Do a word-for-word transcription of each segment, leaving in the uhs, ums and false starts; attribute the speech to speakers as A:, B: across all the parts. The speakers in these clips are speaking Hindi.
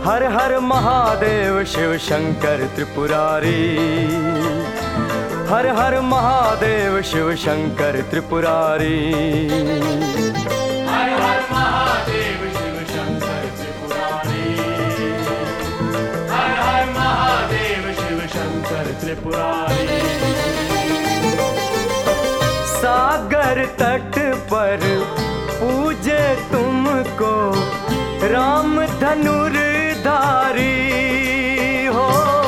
A: हर हर महादेव शिव शंकर त्रिपुरारी। हर हर महादेव शिव शंकर त्रिपुरारी।
B: हर हर महादेव शिव शंकर त्रिपुरारी। हर हर महादेव शिव शंकर त्रिपुरारी।
A: सागर तट पर पूजे तुमको राम धनुर्धारी हो।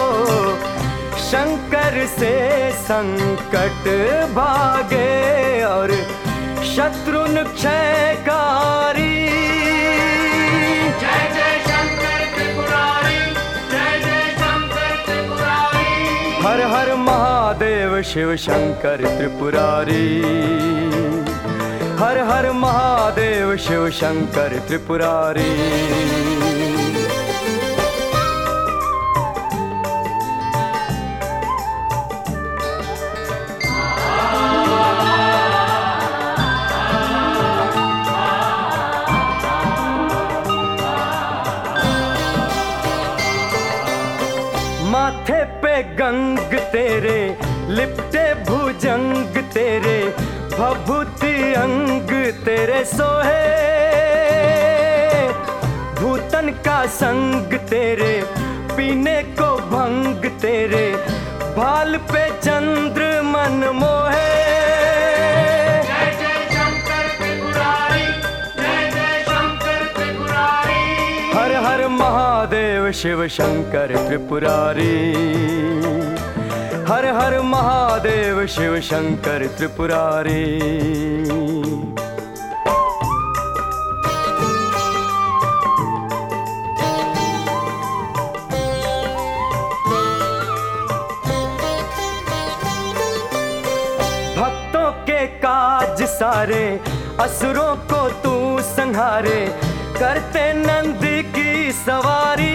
A: शंकर से संकट भागे और शत्रुन क्षयकारी।
B: जय जय शंकर त्रिपुरारी। जय जय शंकर त्रिपुरारी।
A: हर हर महादेव शिव शंकर त्रिपुरारी। हर हर महादेव शिव शंकर त्रिपुरारी। माथे पे गंग तेरे लिपटे भुजंग तेरे भभूति अंग तेरे सोहे। भूतन का संग तेरे पीने को भंग तेरे भाल पे चंद्र मन मोहे।
B: जय जय शंकर त्रिपुरारी। जय जय शंकर त्रिपुरारी।
A: हर हर महादेव शिव शंकर त्रिपुरारी। हर हर महादेव शिव शंकर त्रिपुरारी। भक्तों के काज सारे असुरों को तू संहारे। करते नंद की सवारी।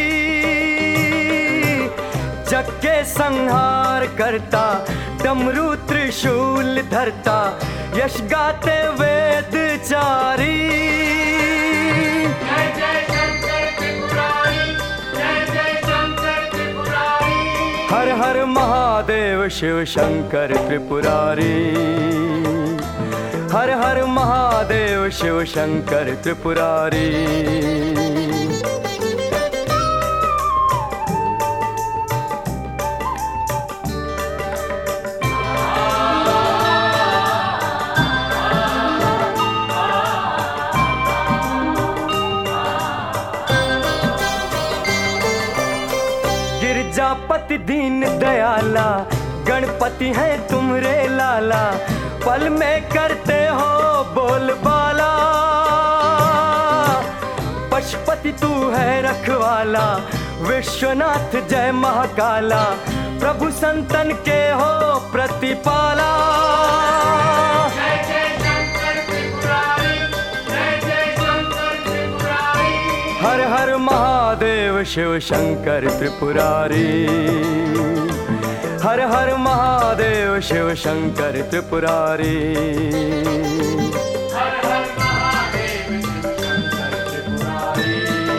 A: जग के संहार करता डमरू त्रिशूल धरता। यश गाते वेद चारी।
B: जय जय शंकर त्रिपुरारी। जय जय शंकर त्रिपुरारी।
A: हर हर महादेव शिव शंकर त्रिपुरारी। हर हर महादेव शिव शंकर त्रिपुरारी। गिरजापति दीन दयाला गणपति है तुमरे लाला। पल में करते हो बोलबाला। पशुपति तू है रखवाला। विश्वनाथ जय महाकाला। प्रभु संतन के हो प्रतिपाला।
B: जय जय शंकर त्रिपुरारी। जय जय शंकर त्रिपुरारी।
A: हर हर महादेव शिव शंकर त्रिपुरारी। हर हर महादेव शिव शंकर त्रिपुरारी।
B: हर हर महादेव शिव शंकर त्रिपुरारी।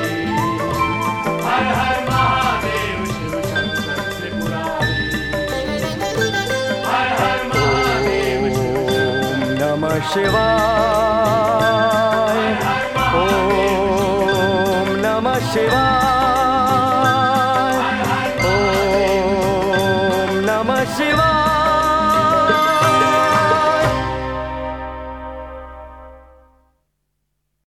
B: हर हर महादेव शिव शंकर त्रिपुरारी। हर हर महादेव शिव शंकर।
A: नमः शिवाय। ओम नमः शिवाय। ओम नमः शिवाय।